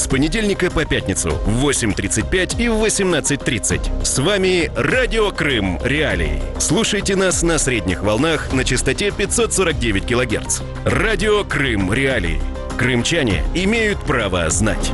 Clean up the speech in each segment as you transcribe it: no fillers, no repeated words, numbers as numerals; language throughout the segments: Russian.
понедельника по пятницу в 8:35 и в 18:30. С вами Радио Крым Реалии. Слушайте нас на средних волнах на частоте 549 кГц. Радио Крым Реалии. Крымчане имеют право знать.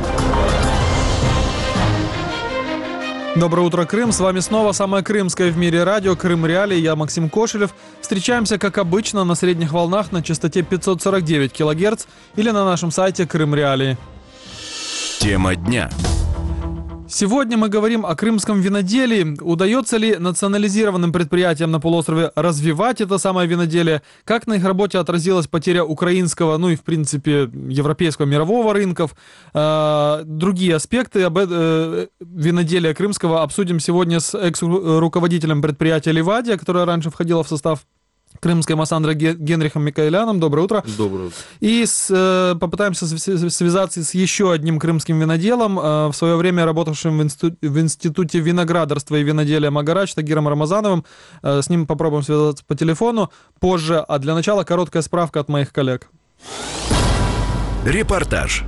Доброе утро, Крым. С вами снова самое крымское в мире радио Крым Реалии. Я Максим Кошелев. Встречаемся, как обычно, на средних волнах на частоте 549 кГц или на нашем сайте Крым Реалии. Тема дня. Сегодня мы говорим о крымском виноделии. Удается ли национализированным предприятиям на полуострове развивать это самое виноделие? Как на их работе отразилась потеря украинского, ну и в принципе европейского, мирового рынков? Другие аспекты виноделия крымского обсудим сегодня с экс-руководителем предприятия «Ливадия», которое раньше входило в состав крымской Массандры Генрихом Микаэляном. Доброе утро. Доброе утро. И попытаемся связаться с еще одним крымским виноделом, в свое время работавшим в Институте виноградарства и виноделия «Магарач» Тагиром Рамазановым. С ним попробуем связаться по телефону позже. А для начала короткая справка от моих коллег. Репортаж.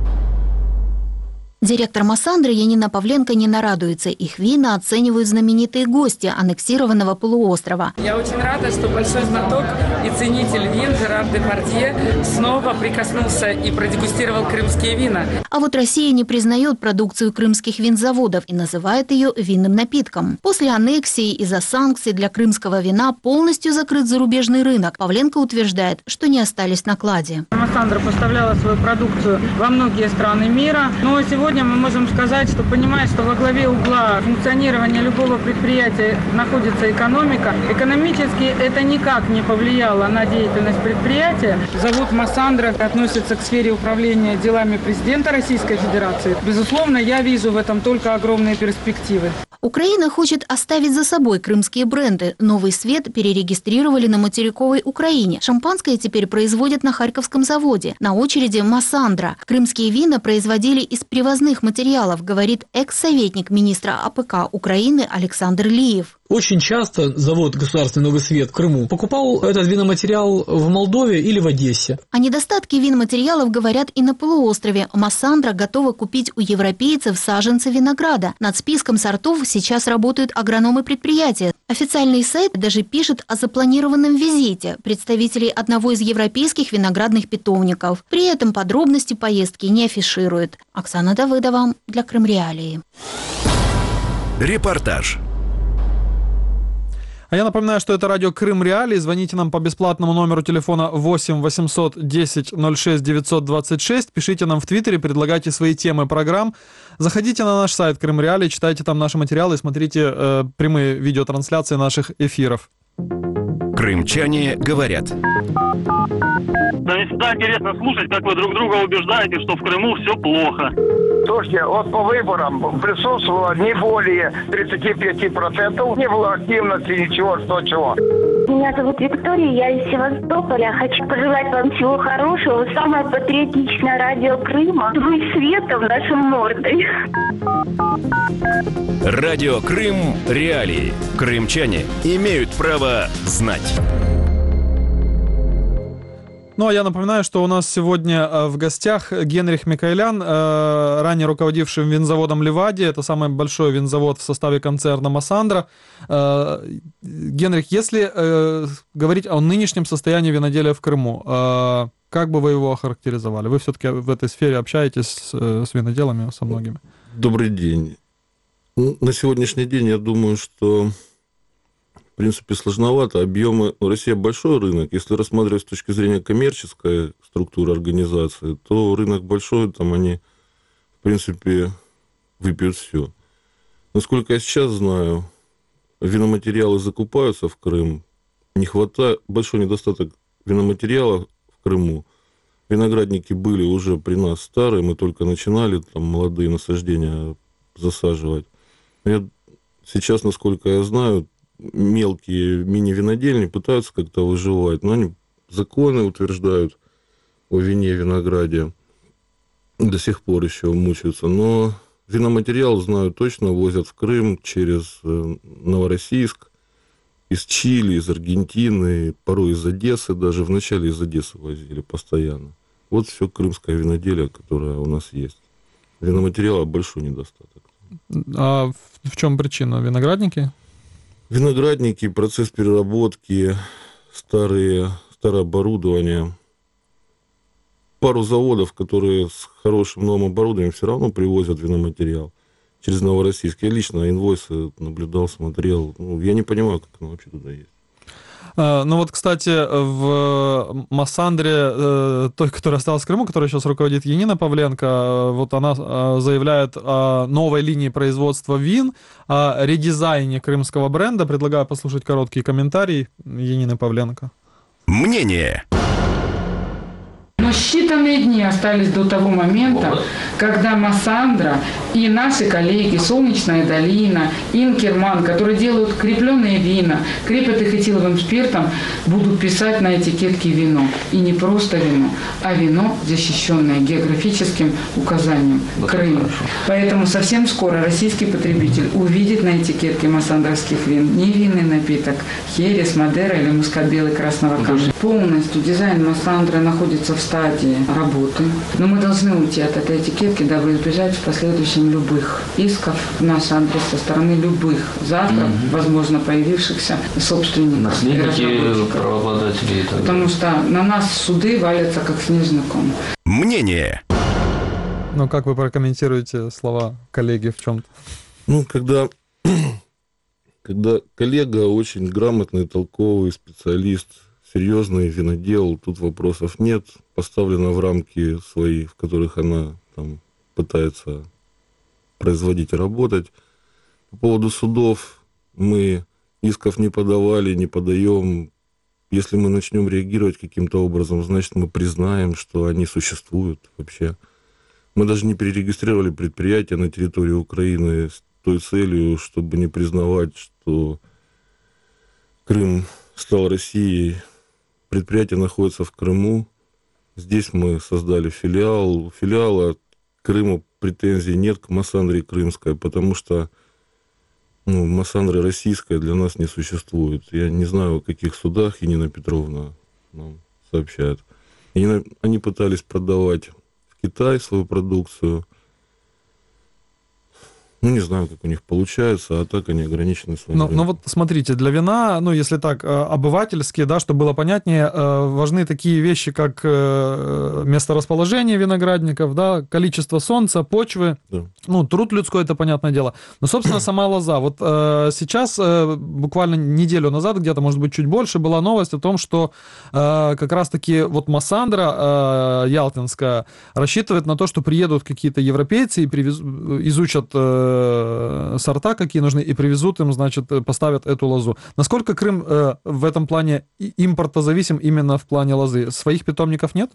Директор Массандры Янина Павленко не нарадуется. Их вина оценивают знаменитые гости аннексированного полуострова. Я очень рада, что большой знаток и ценитель вин Жерар Депардье снова прикоснулся и продегустировал крымские вина. А вот Россия не признает продукцию крымских винзаводов и называет ее винным напитком. После аннексии из-за санкций для крымского вина полностью закрыт зарубежный рынок. Павленко утверждает, что не остались на кладе. Массандра поставляла свою продукцию во многие страны мира, но сегодня мы можем сказать, что понимая, что во главе угла функционирования любого предприятия находится экономика, экономически это никак не повлияло на деятельность предприятия. Завод Массандра относится к сфере управления делами президента Российской Федерации. Безусловно, я вижу в этом только огромные перспективы. Украина хочет оставить за собой крымские бренды. Новый свет перерегистрировали на материковой Украине. Шампанское теперь производят на Харьковском заводе. На очереди Массандра. Крымские вина производили из привозных материалов, говорит экс-советник министра АПК Украины Александр Лиев. Очень часто завод «Государственный Новый Свет» в Крыму покупал этот виноматериал в Молдове или в Одессе. О недостатке виноматериалов говорят и на полуострове. Массандра готова купить у европейцев саженцы винограда. Над списком сортов сейчас работают агрономы предприятия. Официальный сайт даже пишет о запланированном визите представителей одного из европейских виноградных питомников. При этом подробности поездки не афиширует. Оксана Давыдова для Крым Реалии. Репортаж. А я напоминаю, что это радио Крым Реалии. Звоните нам по бесплатному номеру телефона 8 800 10 06 926. Пишите нам в Твиттере, предлагайте свои темы программ. Заходите на наш сайт Крым Реалии, читайте там наши материалы и смотрите прямые видеотрансляции наших эфиров. Крымчане говорят. Да, всегда интересно слушать, как вы друг друга убеждаете, что в Крыму все плохо. Слушайте, вот по выборам присутствовало не более 35%, не было активности, ничего, что чего. Меня зовут Виктория, я из Севастополя. Хочу пожелать вам всего хорошего. Самое патриотичное радио Крыма. Вы светом нашим мордой. Радио Крым Реалии. Крымчане имеют право знать. Ну, а я напоминаю, что у нас сегодня в гостях Генрих Микаэлян, ранее руководивший винзаводом «Ливадия». Это самый большой винзавод в составе концерна «Массандра». Генрих, если говорить о нынешнем состоянии виноделия в Крыму, как бы вы его охарактеризовали? Вы все-таки в этой сфере общаетесь с виноделами, со многими. Добрый день. На сегодняшний день я думаю, что в принципе сложновато. Объемы... Россия большой рынок. Если рассматривать с точки зрения коммерческой структуры организации, то рынок большой, там они, в принципе, выпьют все. Насколько я сейчас знаю, виноматериалы закупаются в Крым. Не хватает, большой недостаток виноматериала в Крыму. Виноградники были уже при нас старые, мы только начинали там молодые насаждения засаживать. Сейчас, насколько я знаю, мелкие мини-винодельни пытаются как-то выживать, но они законы утверждают о вине, винограде, до сих пор еще мучаются. Но виноматериал, знаю точно, возят в Крым через Новороссийск, из Чили, из Аргентины, порой из Одессы, даже вначале из Одессы возили постоянно. Вот все крымское виноделие, которое у нас есть. виноматериала большой недостаток. А в чем причина? Виноградники? Виноградники, процесс переработки, старое оборудование. Пару заводов, которые с хорошим новым оборудованием все равно привозят виноматериал через Новороссийск. Я лично инвойсы наблюдал, смотрел. Я не понимаю, как оно вообще туда есть. Ну вот, кстати, в Массандре, той, которая осталась в Крыму, которая сейчас руководит Янина Павленко, вот она заявляет о новой линии производства вин, о редизайне крымского бренда. Предлагаю послушать короткий комментарий Янины Павленко. Мнение. Но считанные дни остались до того момента, когда Массандра и наши коллеги «Солнечная долина», «Инкерман», которые делают крепленные вина, крепят их этиловым спиртом, будут писать на этикетке вино. И не просто вино, а вино, защищенное географическим указанием Крым. Поэтому совсем скоро российский потребитель увидит на этикетке массандровских вин не винный напиток Херес, Мадера или Мускат белый красного камня. Полностью дизайн Массандры находится в стадии работы. Но мы должны уйти от этой этикетки, дабы избежать в последующем любых исков в наш адрес со стороны любых завтра, возможно, появившихся собственников. Наследники, правообладатели и так далее. Потому что на нас суды валятся как снежный ком. Мнение. Ну, как вы прокомментируете слова коллеги в чем-то? Когда коллега очень грамотный, толковый специалист, серьезный винодел, тут вопросов нет, поставлена в рамки свои, в которых она там пытается производить и работать. По поводу судов мы исков не подавали, не подаем. Если мы начнем реагировать каким-то образом, значит, мы признаем, что они существуют вообще. Мы даже не перерегистрировали предприятия на территории Украины с той целью, чтобы не признавать, что Крым стал Россией. Предприятие находится в Крыму. Здесь мы создали филиал. У филиала к Крыму претензий нет к Массандре крымской, потому что Массандра российская для нас не существует. Я не знаю, о каких судах Янина Петровна нам сообщает. Они пытались продавать в Китай свою продукцию. Не знаю, как у них получается, а так они ограничены своим рынком. Но вот смотрите, для вина, если так, обывательски, да, чтобы было понятнее, важны такие вещи, как месторасположение виноградников, да, количество солнца, почвы, да. Труд людской, это понятное дело. Но, собственно, сама лоза. Вот сейчас, буквально неделю назад, где-то, может быть, чуть больше, была новость о том, что как раз-таки вот Массандра ялтинская рассчитывает на то, что приедут какие-то европейцы и изучат сорта, какие нужны, и привезут им, значит, поставят эту лозу. Насколько Крым в этом плане импортозависим именно в плане лозы? Своих питомников нет?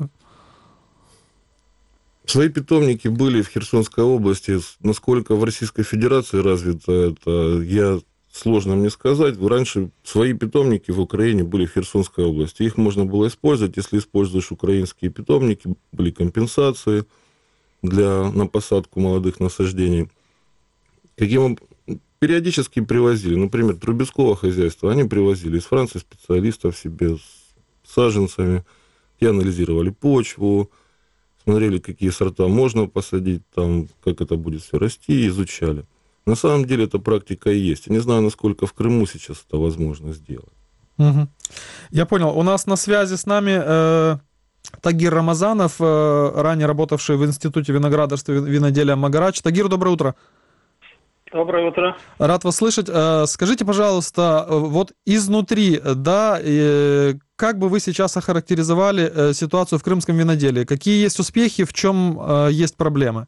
Свои питомники были в Херсонской области. Насколько в Российской Федерации развито это, сложно мне сказать. Раньше свои питомники в Украине были в Херсонской области. Их можно было использовать. Если используешь украинские питомники, были компенсации на посадку молодых насаждений. Периодически привозили, например, Трубецкого хозяйства, они привозили из Франции специалистов себе с саженцами, и анализировали почву, смотрели, какие сорта можно посадить, там, как это будет все расти, изучали. На самом деле эта практика и есть. Я не знаю, насколько в Крыму сейчас это возможно сделать. Угу. Я понял. У нас на связи с нами Тагир Рамазанов, ранее работавший в Институте виноградарства и виноделия Магарач. Тагир, доброе утро. Доброе утро. Рад вас слышать. Скажите, пожалуйста, вот изнутри, да, как бы вы сейчас охарактеризовали ситуацию в крымском виноделии? Какие есть успехи, в чем есть проблемы?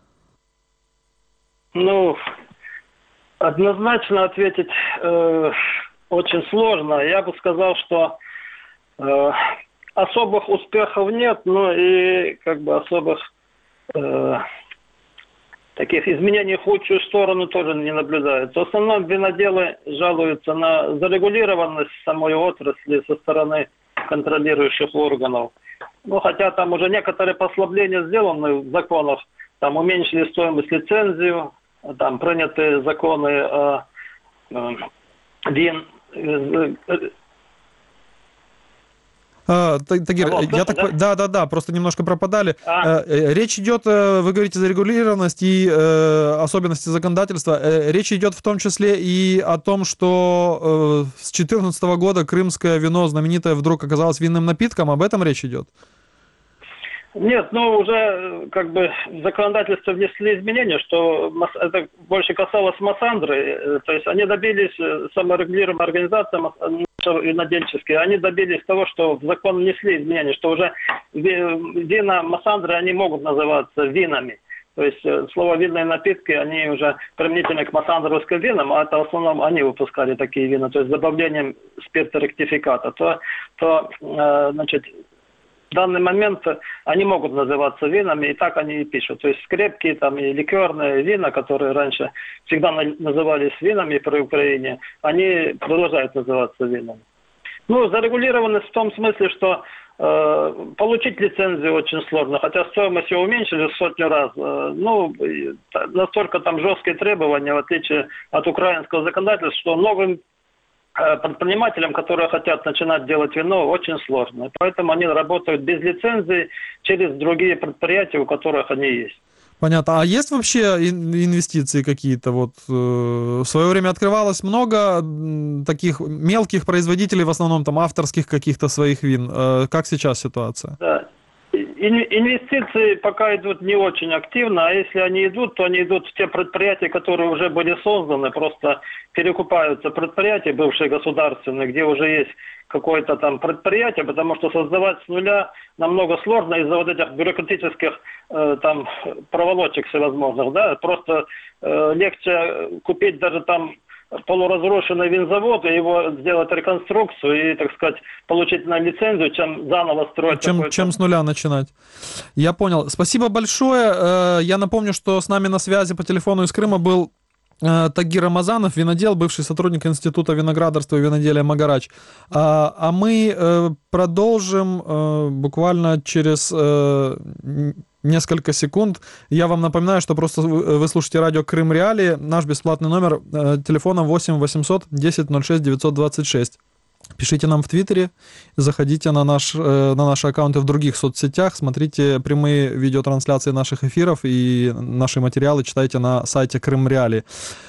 Однозначно ответить очень сложно. Я бы сказал, что особых успехов нет, но и особых таких изменений в худшую сторону тоже не наблюдается. В основном виноделы жалуются на зарегулированность самой отрасли со стороны контролирующих органов. Хотя там уже некоторые послабления сделаны в законах, там уменьшили стоимость лицензию, там приняты законы вин. Тагир, да, просто немножко пропадали. Речь идет, вы говорите, зарегулированность и особенности законодательства. Речь идет в том числе и о том, что с 2014 года крымское вино знаменитое вдруг оказалось винным напитком. Об этом речь идет? Нет, уже в законодательство внесли изменения, что это больше касалось Массандры, то есть они добились, саморегулируемые организации винодельческие, они добились того, что в закон внесли изменения, что уже вина Массандры, они могут называться винами. То есть слово «винные напитки», они уже применительны к массандровским винам, а это в основном они выпускали такие вина, то есть с добавлением спирторектификата, значит, в данный момент они могут называться винами, и так они и пишут. То есть крепкие и ликерные вина, которые раньше всегда назывались винами при Украине, они продолжают называться винами. Зарегулированность в том смысле, что получить лицензию очень сложно, хотя стоимость ее уменьшили в 100 раз. Настолько там жесткие требования, в отличие от украинского законодательства, что новым предпринимателям, которые хотят начинать делать вино, очень сложно. Поэтому они работают без лицензии через другие предприятия, у которых они есть. Понятно. А есть вообще инвестиции какие-то? В свое время открывалось много таких мелких производителей, в основном там авторских каких-то своих вин. Как сейчас ситуация? Да. Инвестиции пока идут не очень активно, а если они идут, то они идут в те предприятия, которые уже были созданы, просто перекупаются предприятия, бывшие государственные, где уже есть какое-то там предприятие, потому что создавать с нуля намного сложно из-за вот этих бюрократических проволочек всевозможных, да, просто легче купить даже там полуразрушенный винзавод, и его сделать реконструкцию и, так сказать, получить на лицензию, чем заново строить. Чем с нуля начинать. Я понял. Спасибо большое. Я напомню, что с нами на связи по телефону из Крыма был Тагир Рамазанов, винодел, бывший сотрудник Института виноградарства и виноделия «Магарач». А мы продолжим буквально через несколько секунд. Я вам напоминаю, что просто вы слушаете радио «Крым Реалии». Наш бесплатный номер телефона 8 800 10 06 926. Пишите нам в Твиттере, заходите на наши аккаунты в других соцсетях, смотрите прямые видеотрансляции наших эфиров и наши материалы читайте на сайте Крым Реалии.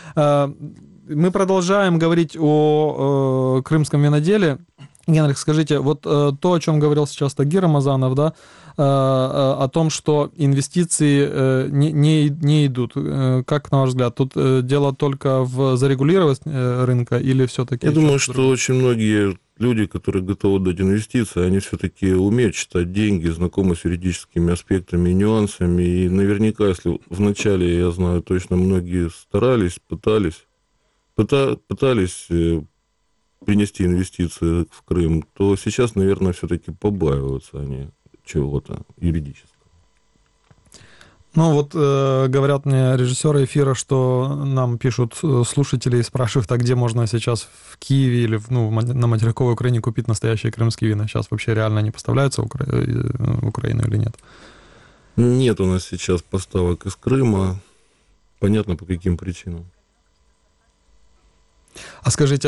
Мы продолжаем говорить о крымском виноделе. Генрих, скажите, то, о чем говорил сейчас Тагир Рамазанов, да, о том, что инвестиции не идут. Как, на ваш взгляд, тут дело только в зарегулированности рынка или все-таки... Я думаю, что очень многие люди, которые готовы дать инвестиции, они все-таки умеют читать деньги, знакомы с юридическими аспектами и нюансами. И наверняка, если вначале, я знаю точно, многие старались, пытались принести инвестиции в Крым, то сейчас, наверное, все-таки побаиваются они чего-то юридического. Говорят мне режиссеры эфира, что нам пишут слушатели и спрашивают, а где можно сейчас в Киеве или на материковой Украине купить настоящие крымские вина? Сейчас вообще реально не поставляются в Украину или нет? Нет у нас сейчас поставок из Крыма. Понятно, по каким причинам. А скажите,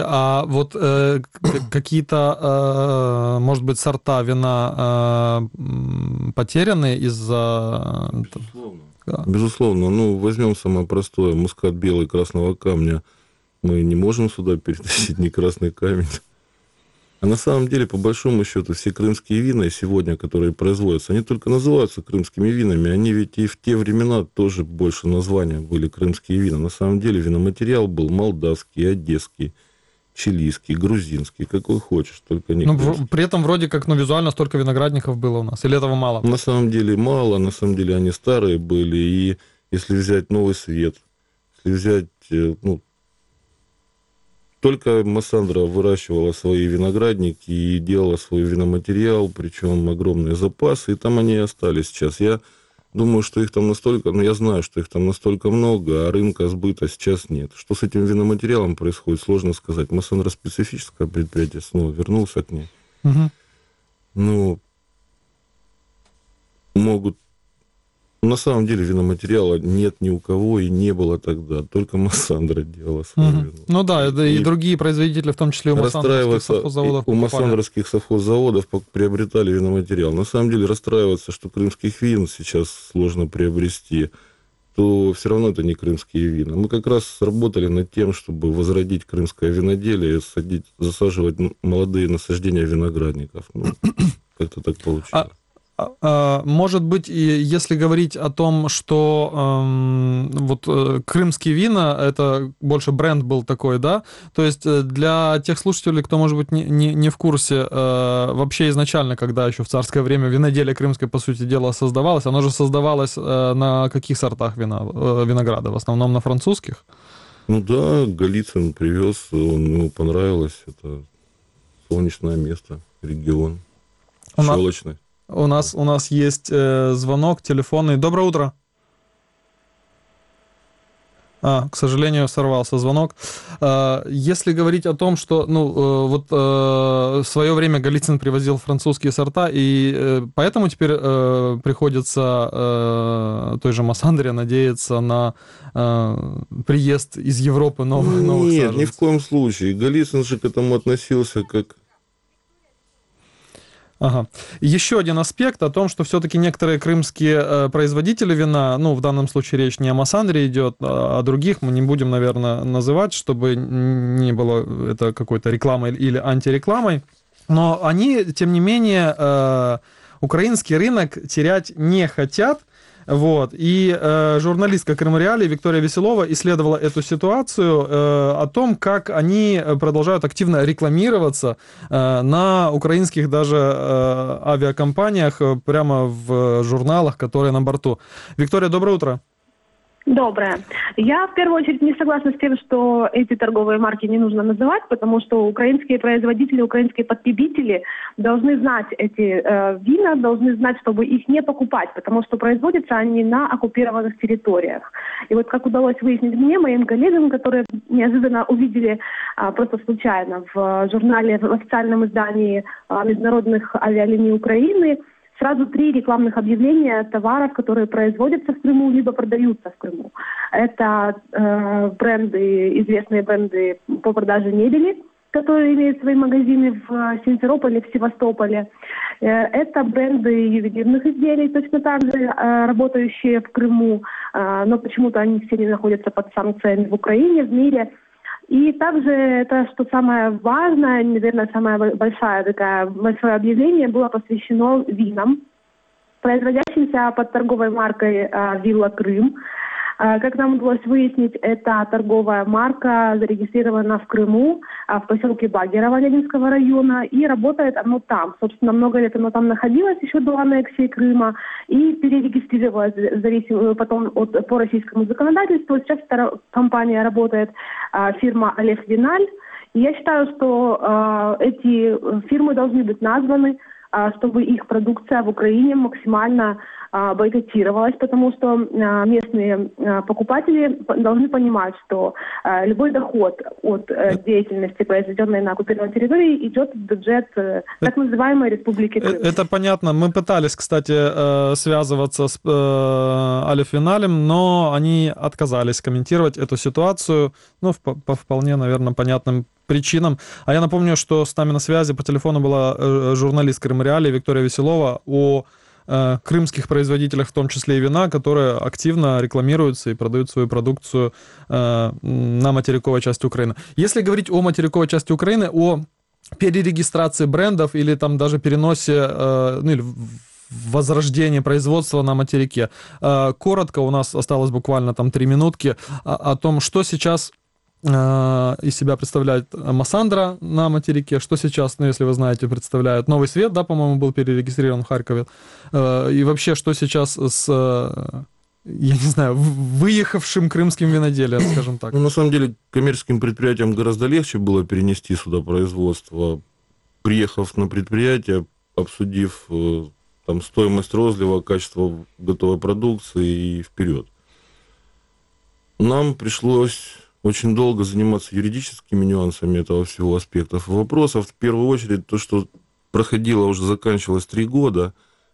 какие-то, может быть, сорта вина потеряны из-за... Безусловно. Возьмем самое простое. Мускат белый красного камня. Мы не можем сюда перетащить ни красный камень. А на самом деле, по большому счету, все крымские вина сегодня, которые производятся, они только называются крымскими винами. Они ведь и в те времена тоже больше названия были крымские вина. На самом деле виноматериал был молдавский, одесский, чилийский, грузинский, какой хочешь, только не крымский. При этом вроде как визуально столько виноградников было у нас. Или этого мало? На самом деле мало. На самом деле они старые были. И если взять Новый Свет, если взять... Только Массандра выращивала свои виноградники и делала свой виноматериал, причем огромные запасы, и там они и остались сейчас. Я думаю, что их там настолько, я знаю, что их там настолько много, а рынка сбыта сейчас нет. Что с этим виноматериалом происходит, сложно сказать. Массандра специфическое предприятие, снова вернулся к ней. Угу. Могут На самом деле виноматериала нет ни у кого и не было тогда. Только Массандра делала свое вино. Ну да, и другие производители, в том числе у массандровских совхоззаводов, у массандровских совхоззаводов приобретали виноматериал. На самом деле расстраиваться, что крымских вин сейчас сложно приобрести, то все равно это не крымские вина. Мы как раз работали над тем, чтобы возродить крымское виноделие, засаживать молодые насаждения виноградников. Ну, как-то так получилось. Может быть, если говорить о том, что крымские вина, это больше бренд был такой, да? То есть для тех слушателей, кто, может быть, не в курсе, вообще изначально, когда еще в царское время виноделие крымское, по сути дела, создавалось, оно же создавалось на каких сортах винограда? В основном на французских? Ну да, Голицын привез, ему понравилось. Это солнечное место, регион, щелочный. У нас есть звонок телефонный. Доброе утро. К сожалению, сорвался звонок. Если говорить о том, что в свое время Голицын привозил французские сорта, и поэтому теперь приходится той же Массандре надеяться на приезд из Европы новых саженцев. Нет, ни в коем случае. Голицын же к этому относился как... Ага. Еще один аспект о том, что все-таки некоторые крымские производители вина, в данном случае речь не о Массандре идет, а о других, мы не будем, наверное, называть, чтобы не было это какой-то рекламой или антирекламой, но они, тем не менее, украинский рынок терять не хотят. И журналистка Крымреалии Виктория Веселова исследовала эту ситуацию о том, как они продолжают активно рекламироваться на украинских даже авиакомпаниях, прямо в журналах, которые на борту. Виктория, доброе утро. Доброе. Я в первую очередь не согласна с тем, что эти торговые марки не нужно называть, потому что украинские производители, украинские потребители должны знать эти вина, должны знать, чтобы их не покупать, потому что производятся они на оккупированных территориях. И вот как удалось выяснить мне, моим коллегам, которые неожиданно увидели просто случайно в журнале, в официальном издании международных авиалиний Украины, сразу 3 рекламных объявления товаров, которые производятся в Крыму, либо продаются в Крыму. Это известные бренды по продаже мебели, которые имеют свои магазины в Симферополе, в Севастополе. Это бренды ювелирных изделий, точно так же работающие в Крыму, но почему-то они все не находятся под санкциями в Украине, в мире. И также это, что самое важное, наверное, самое большое объявление было посвящено винам, производящимся под торговой маркой «Вилла Крым». Как нам удалось выяснить, эта торговая марка зарегистрирована в Крыму, в поселке Багерово Ленинского района, и работает оно там. Собственно, много лет оно там находилось еще до аннексии Крыма, и перерегистрировалось потом по российскому законодательству. Сейчас компания работает, фирма «Олег Виналь». И я считаю, что эти фирмы должны быть названы, чтобы их продукция в Украине максимально бойкотировалась, потому что местные покупатели должны понимать, что любой доход от деятельности, произведенной на оккупированной территории, идет в бюджет так называемой Республики Крым. Это понятно. Мы пытались, кстати, связываться с Олег Виналем, но они отказались комментировать эту ситуацию, по вполне, наверное, понятным причинам. А я напомню, что с нами на связи по телефону была журналист Крымреалии Виктория Веселова о крымских производителях, в том числе и вина, которые активно рекламируются и продают свою продукцию на материковой части Украины. Если говорить о материковой части Украины, о перерегистрации брендов или там даже переносе, или возрождении производства на материке, коротко, у нас осталось буквально там 3 минутки, о том, что сейчас из себя представляет Массандра на материке, что сейчас, если вы знаете, представляет Новый Свет, да, по-моему, был перерегистрирован в Харькове, и вообще, что сейчас с, я не знаю, выехавшим крымским виноделием, скажем так. На самом деле, коммерческим предприятиям гораздо легче было перенести сюда производство, приехав на предприятие, обсудив там стоимость розлива, качество готовой продукции и вперед. Нам пришлось очень долго заниматься юридическими нюансами этого всего аспектов вопросов. В первую очередь, то, что проходило, уже заканчивалось 3 года,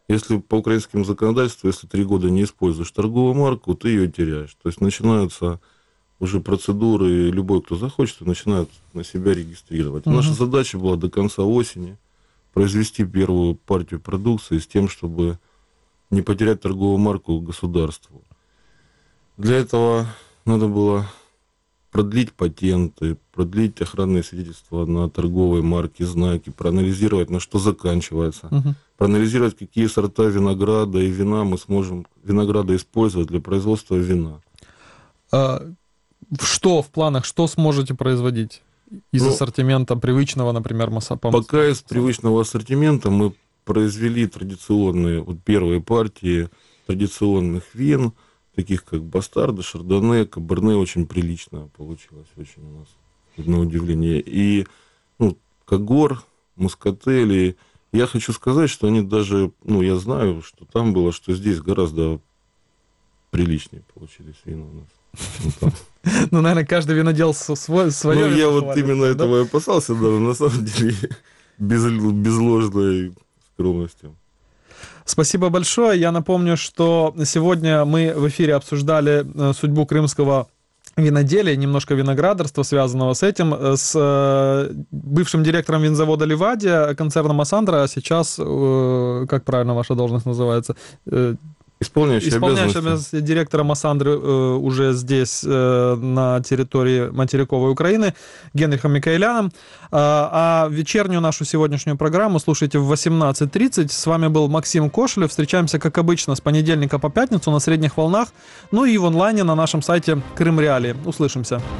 Если по украинскому законодательству, если 3 года не используешь торговую марку, ты ее теряешь. То есть начинаются уже процедуры, и любой, кто захочет, начинает на себя регистрировать. Наша задача была до конца осени произвести первую партию продукции с тем, чтобы не потерять торговую марку государству. Для этого надо было продлить патенты, продлить охранные свидетельства на торговой марке, знаки, проанализировать, на что заканчивается, проанализировать, какие сорта винограда и вина мы сможем винограда использовать для производства вина. Что в планах, что сможете производить из ассортимента привычного, например, Пока из привычного ассортимента мы произвели традиционные, первые партии традиционных вин, таких как бастарды, шардоне, каберне, очень прилично получилось, очень у нас, на удивление. И когор, мускатели. Я хочу сказать, что они даже, я знаю, что там было, что здесь гораздо приличнее получились вина у нас. Наверное, каждый винодел свое. Я вот именно этого и опасался, даже на самом деле, без ложной скромности. Спасибо большое. Я напомню, что сегодня мы в эфире обсуждали судьбу крымского виноделия, немножко виноградарства, связанного с этим, с бывшим директором винзавода «Ливадия», концерна «Массандра», а сейчас, как правильно ваша должность называется? Исполняющий обязанности директора «Массандры» уже здесь, на территории материковой Украины, Генрихом Микаэляном. А вечернюю нашу сегодняшнюю программу слушайте в 18:30. С вами был Максим Кошелев. Встречаемся, как обычно, с понедельника по пятницу на средних волнах, и в онлайне на нашем сайте Крым Реалии. Услышимся.